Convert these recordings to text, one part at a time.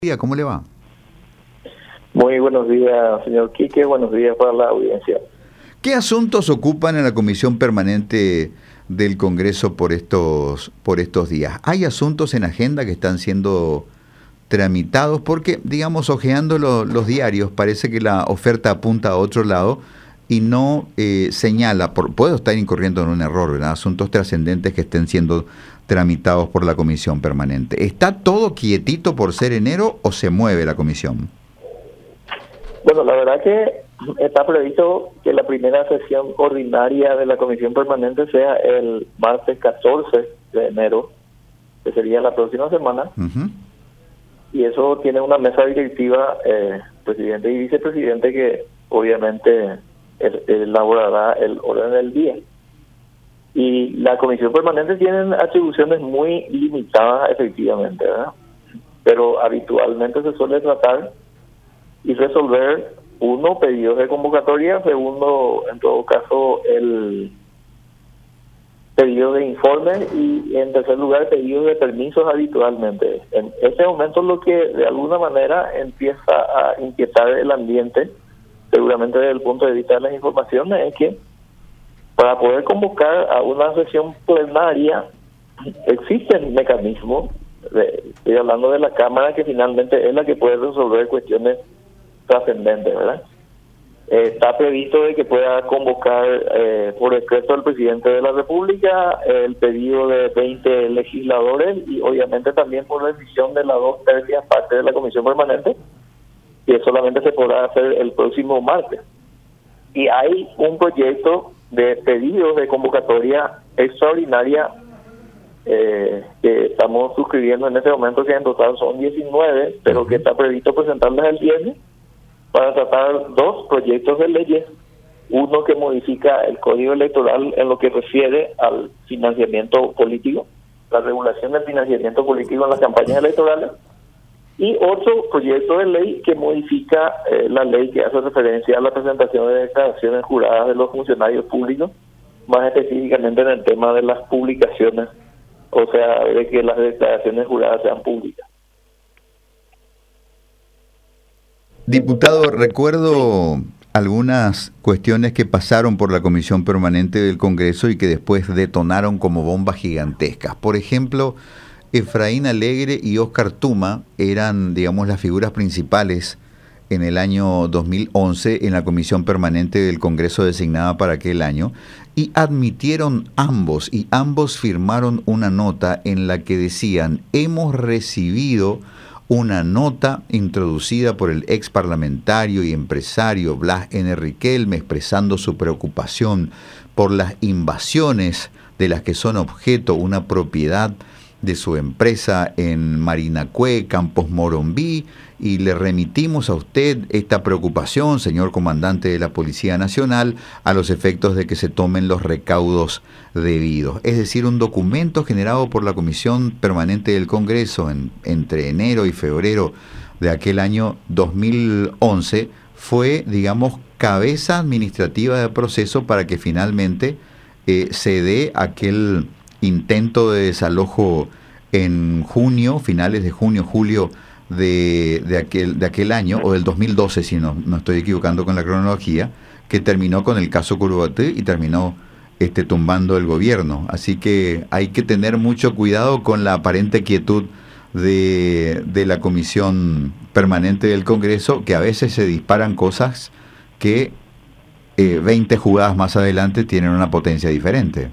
¿Cómo le va? Muy buenos días, señor Quique. Buenos días para la audiencia. ¿Qué asuntos ocupan en la Comisión Permanente del Congreso por estos días? ¿Hay asuntos en agenda que están siendo tramitados? Porque, digamos, hojeando los diarios, parece que la oferta apunta a otro lado y no señala, puedo estar incurriendo en un error, ¿verdad? Asuntos trascendentes que estén siendo tramitados por la Comisión Permanente. ¿Está todo quietito por ser enero o se mueve la Comisión? Bueno, la verdad que está previsto que la primera sesión ordinaria de la Comisión Permanente sea el martes 14 de enero, que sería la próxima semana. Y eso tiene una mesa directiva, presidente y vicepresidente, que obviamente elaborará el orden del día. Y la Comisión Permanente tiene atribuciones muy limitadas, efectivamente, ¿verdad? Pero habitualmente se suele tratar y resolver, uno, pedidos de convocatoria; segundo, en todo caso, el pedido de informe; y en tercer lugar, pedidos de permisos habitualmente. En este momento lo que de alguna manera empieza a inquietar el ambiente, seguramente desde el punto de vista de las informaciones, es que para poder convocar a una sesión plenaria existen mecanismos, estoy hablando de la Cámara, que finalmente es la que puede resolver cuestiones trascendentes, ¿verdad? Está previsto de que pueda convocar por decreto del presidente de la República el pedido de 20 legisladores, y obviamente también por decisión de las 2/3 partes de la Comisión Permanente, que solamente se podrá hacer el próximo martes. Y hay un proyecto de pedidos de convocatoria extraordinaria que estamos suscribiendo en este momento, que en total son 19, pero que está previsto presentarles el viernes, para tratar dos proyectos de leyes: uno que modifica el Código Electoral en lo que refiere al financiamiento político, la regulación del financiamiento político en las campañas electorales; y otro proyecto de ley que modifica la ley que hace referencia a la presentación de declaraciones juradas de los funcionarios públicos, más específicamente en el tema de las publicaciones, o sea, de que las declaraciones juradas sean públicas. Diputado, recuerdo algunas cuestiones que pasaron por la Comisión Permanente del Congreso y que después detonaron como bombas gigantescas. Por ejemplo, Efraín Alegre y Óscar Tuma eran, digamos, las figuras principales en el año 2011 en la Comisión Permanente del Congreso designada para aquel año, y admitieron ambos, y ambos firmaron una nota en la que decían: hemos recibido una nota introducida por el ex parlamentario y empresario Blas N. Riquelme expresando su preocupación por las invasiones de las que son objeto una propiedad de su empresa en Marinacue, Campos Morombí, y le remitimos a usted esta preocupación, señor comandante de la Policía Nacional, a los efectos de que se tomen los recaudos debidos. Es decir, un documento generado por la Comisión Permanente del Congreso entre enero y febrero de aquel año 2011 fue, digamos, cabeza administrativa de proceso para que finalmente se dé aquel intento de desalojo en junio, finales de junio, julio de aquel año, o del 2012, si no estoy equivocando con la cronología, que terminó con el caso Curubatí y terminó tumbando el gobierno. Así que hay que tener mucho cuidado con la aparente quietud de la Comisión Permanente del Congreso, que a veces se disparan cosas que 20 jugadas más adelante tienen una potencia diferente.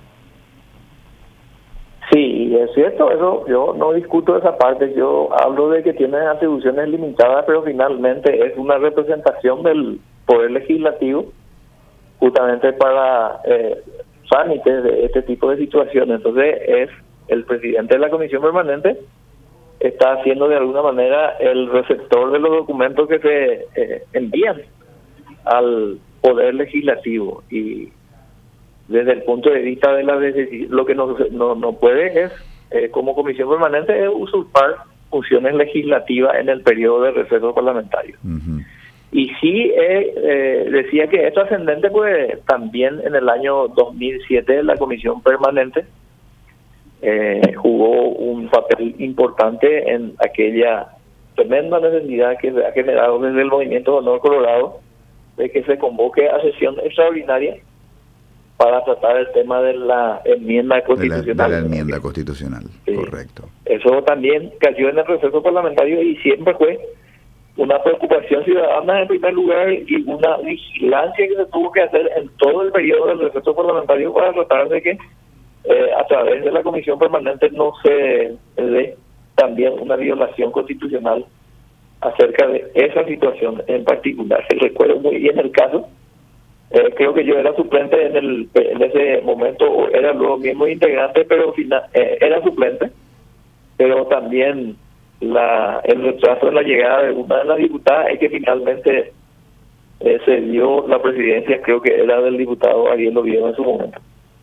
Sí, es cierto, eso yo no discuto esa parte. Yo hablo de que tienen atribuciones limitadas, pero finalmente es una representación del Poder Legislativo justamente para trámites de este tipo de situaciones. Entonces es el presidente de la Comisión Permanente está haciendo de alguna manera el receptor de los documentos que se envían al Poder Legislativo, y desde el punto de vista de la decisión, lo que no puede es, como Comisión Permanente, es usurpar funciones legislativas en el periodo de receso parlamentario. Y sí, decía que es trascendente, pues también en el año 2007 la Comisión Permanente jugó un papel importante en aquella tremenda necesidad que se ha generado desde el Movimiento Honor Colorado de que se convoque a sesión extraordinaria para tratar el tema de la enmienda constitucional. De la enmienda constitucional, sí. Correcto. Eso también cayó en el receso parlamentario y siempre fue una preocupación ciudadana en primer lugar y una vigilancia que se tuvo que hacer en todo el periodo del receso parlamentario para tratar de que a través de la comisión permanente no se dé también una violación constitucional acerca de esa situación en particular. Recuerdo muy bien el caso. Creo que yo era suplente en ese momento, o era luego miembro integrante, pero era suplente, pero también el retraso en la llegada de una de las diputadas es que finalmente se dio la presidencia, creo que era del diputado Ariel Oviedo en su momento.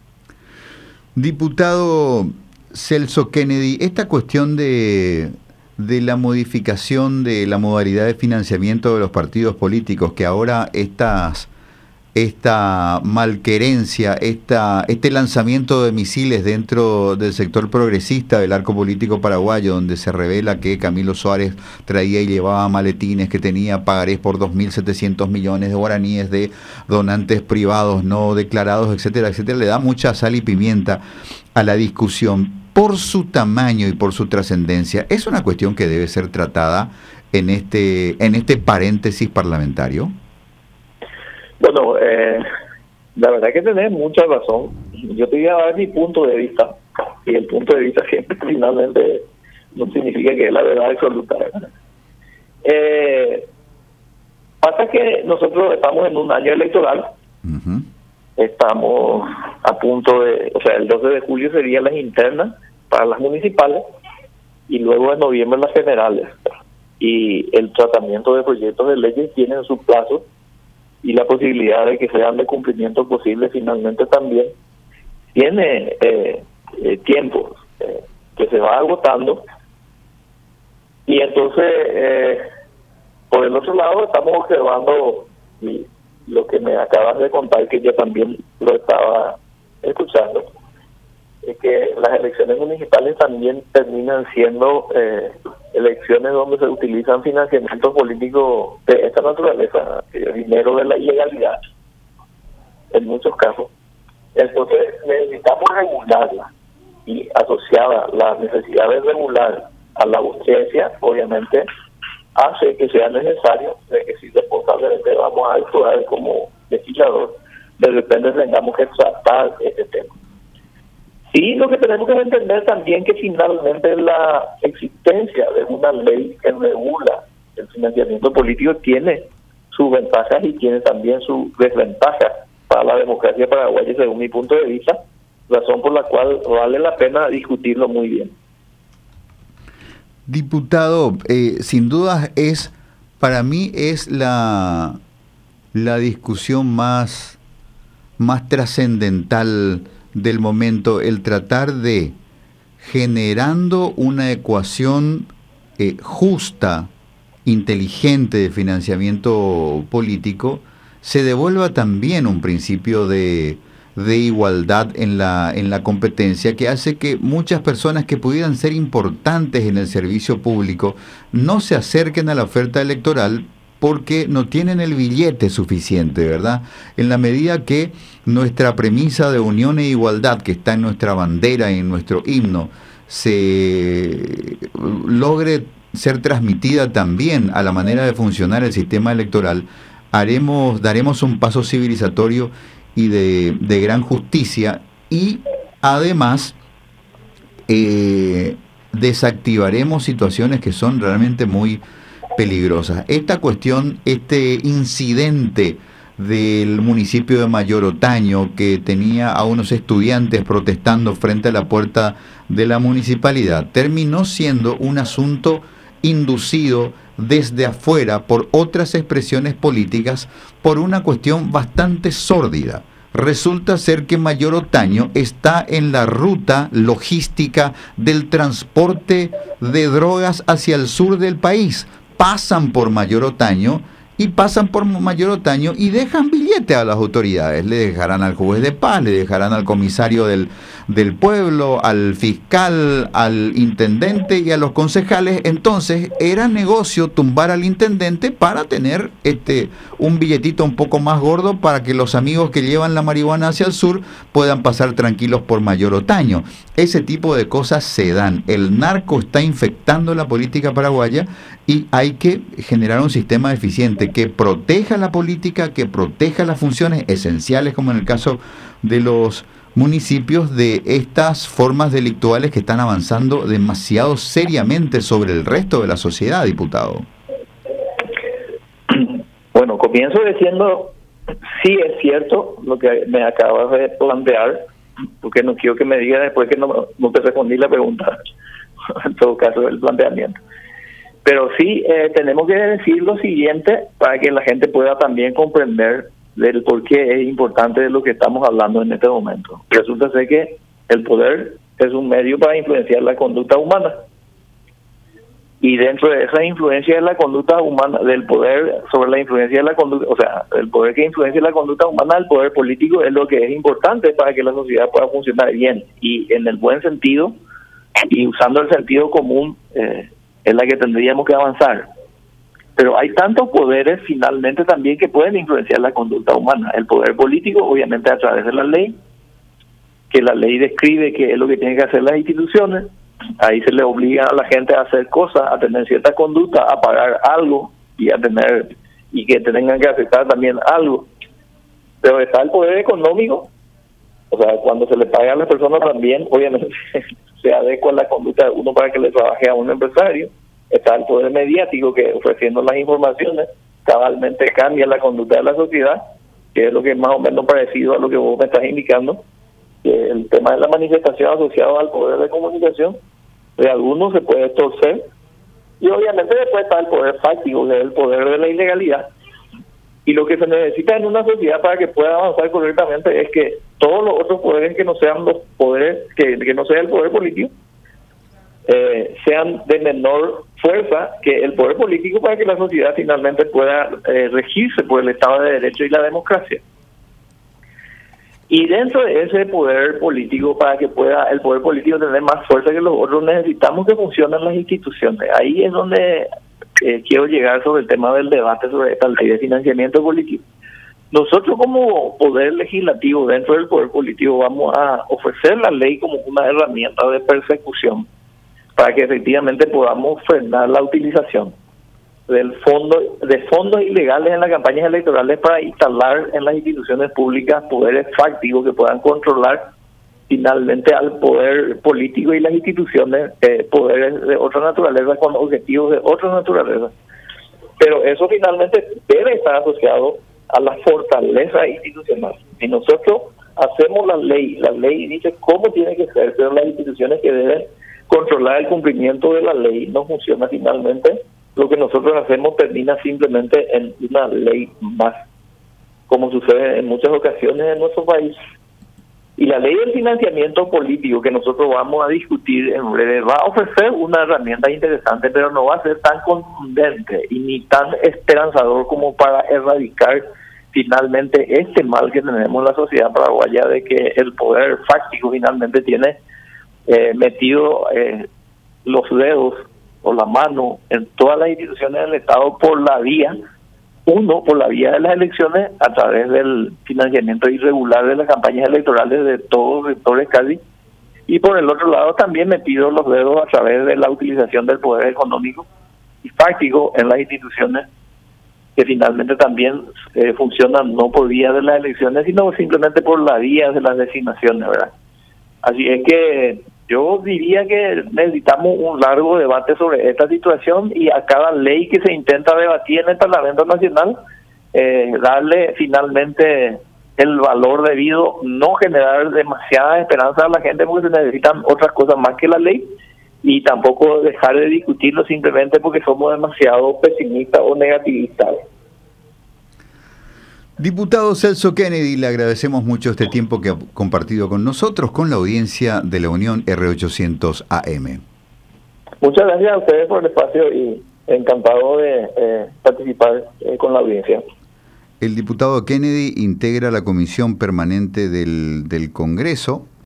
Diputado Celso Kennedy, esta cuestión de la modificación de la modalidad de financiamiento de los partidos políticos, que ahora esta malquerencia, este lanzamiento de misiles dentro del sector progresista del arco político paraguayo, donde se revela que Camilo Suárez traía y llevaba maletines, que tenía pagarés por 2.700 millones de guaraníes de donantes privados no declarados, etcétera, etcétera, le da mucha sal y pimienta a la discusión. Por su tamaño y por su trascendencia, ¿es una cuestión que debe ser tratada en este paréntesis parlamentario? Bueno, la verdad que tenés mucha razón. Yo te voy a dar mi punto de vista, y el punto de vista siempre finalmente no significa que es la verdad absoluta. Pasa que nosotros estamos en un año electoral. Uh-huh. Estamos a punto de, o sea, el 12 de julio serían las internas para las municipales y luego en noviembre las generales. Y el tratamiento de proyectos de leyes tienen su plazo y la posibilidad de que sean de cumplimiento posible finalmente también tiene tiempo que se va agotando. Y entonces, por el otro lado, estamos observando lo que me acabas de contar, que yo también lo estaba escuchando, es que las elecciones municipales también terminan siendo elecciones donde se utilizan financiamientos políticos de esta naturaleza, dinero de la ilegalidad, en muchos casos. Entonces necesitamos regularla, y asociada la necesidad de regular a la urgencia, obviamente, hace que sea necesario de que si responsablemente vamos a actuar como legislador, de repente tengamos que tratar este tema. Y lo que tenemos que entender también que finalmente la existencia de una ley que regula el financiamiento político tiene sus ventajas y tiene también sus desventajas para la democracia paraguaya, según mi punto de vista, razón por la cual vale la pena discutirlo muy bien. Diputado, sin duda para mí es la discusión más trascendental del momento, el tratar de, generando una ecuación justa, inteligente de financiamiento político, se devuelva también un principio de igualdad en la competencia, que hace que muchas personas que pudieran ser importantes en el servicio público no se acerquen a la oferta electoral porque no tienen el billete suficiente, ¿verdad? En la medida que nuestra premisa de unión e igualdad, que está en nuestra bandera y en nuestro himno, se logre ser transmitida también a la manera de funcionar el sistema electoral, daremos un paso civilizatorio y de gran justicia, y además desactivaremos situaciones que son realmente muy peligrosas. Esta cuestión, este incidente del municipio de Mayor Otaño, que tenía a unos estudiantes protestando frente a la puerta de la municipalidad, terminó siendo un asunto inducido desde afuera por otras expresiones políticas, por una cuestión bastante sórdida. Resulta ser que Mayor Otaño está en la ruta logística del transporte de drogas hacia el sur del país. Pasan por Mayor Otaño y dejan billete a las autoridades. Le dejarán al juez de paz, le dejarán al comisario del del pueblo, al fiscal, al intendente y a los concejales. Entonces era negocio tumbar al intendente para tener un billetito un poco más gordo para que los amigos que llevan la marihuana hacia el sur puedan pasar tranquilos por Mayor Otaño. Ese tipo de cosas se dan. El narco está infectando la política paraguaya y hay que generar un sistema eficiente que proteja la política, que proteja las funciones esenciales, como en el caso de los municipios, de estas formas delictuales que están avanzando demasiado seriamente sobre el resto de la sociedad, diputado. Bueno, comienzo diciendo, sí es cierto lo que me acabas de plantear, porque no quiero que me digas después que no te respondí la pregunta, en todo caso el planteamiento. Pero sí tenemos que decir lo siguiente para que la gente pueda también comprender del por qué es importante de lo que estamos hablando en este momento. Resulta ser que el poder es un medio para influenciar la conducta humana. Y dentro de esa influencia de la conducta humana, del poder sobre la influencia de la conducta, o sea, el poder que influencia la conducta humana, el poder político es lo que es importante para que la sociedad pueda funcionar bien. Y en el buen sentido, y usando el sentido común, es la que tendríamos que avanzar. Pero hay tantos poderes finalmente también que pueden influenciar la conducta humana. El poder político, obviamente a través de la ley, que la ley describe qué es lo que tienen que hacer las instituciones. Ahí se le obliga a la gente a hacer cosas, a tener cierta conducta, a pagar algo y que tengan que aceptar también algo. Pero está el poder económico, o sea, cuando se le paga a las personas también, obviamente se adecua la conducta de uno para que le trabaje a un empresario. Está el poder mediático, que ofreciendo las informaciones cabalmente cambia la conducta de la sociedad, que es lo que es más o menos parecido a lo que vos me estás indicando, que el tema de la manifestación asociado al poder de comunicación de algunos se puede torcer, y obviamente después está el poder fáctico, que es el poder de la ilegalidad. Y lo que se necesita en una sociedad para que pueda avanzar correctamente es que todos los otros poderes que no sean los poderes, que no sea el poder político, sean de menor fuerza que el poder político, para que la sociedad finalmente pueda regirse por el Estado de Derecho y la democracia. Y dentro de ese poder político, para que pueda el poder político tener más fuerza que los otros, necesitamos que funcionen las instituciones. Ahí es donde quiero llegar sobre el tema del debate sobre esta ley de financiamiento político. Nosotros como poder legislativo dentro del poder político vamos a ofrecer la ley como una herramienta de persecución para que efectivamente podamos frenar la utilización de fondos ilegales en las campañas electorales para instalar en las instituciones públicas poderes fácticos que puedan controlar finalmente al poder político y las instituciones, poderes de otra naturaleza con objetivos de otra naturaleza. Pero eso finalmente debe estar asociado a la fortaleza institucional. Si nosotros hacemos la ley dice cómo tiene que ser, pero las instituciones que deben controlar el cumplimiento de la ley no funciona finalmente. Lo que nosotros hacemos termina simplemente en una ley más, como sucede en muchas ocasiones en nuestro país. Y la ley del financiamiento político que nosotros vamos a discutir en breve va a ofrecer una herramienta interesante, pero no va a ser tan contundente y ni tan esperanzador como para erradicar finalmente este mal que tenemos en la sociedad paraguaya, de que el poder fáctico finalmente tiene metido los dedos o la mano en todas las instituciones del Estado por la vía de las elecciones, a través del financiamiento irregular de las campañas electorales de todos los sectores casi, y por el otro lado también metido los dedos a través de la utilización del poder económico y fáctico en las instituciones, que finalmente también funcionan no por vía de las elecciones, sino simplemente por la vía de las designaciones, ¿verdad? Así es que yo diría que necesitamos un largo debate sobre esta situación, y a cada ley que se intenta debatir en el Parlamento Nacional, darle finalmente el valor debido, no generar demasiada esperanza a la gente, porque se necesitan otras cosas más que la ley, y tampoco dejar de discutirlo simplemente porque somos demasiado pesimistas o negativistas. Diputado Celso Kennedy, le agradecemos mucho este tiempo que ha compartido con nosotros, con la audiencia de la Unión R800 AM. Muchas gracias a ustedes por el espacio y encantado de participar con la audiencia. El diputado Kennedy integra la Comisión Permanente del Congreso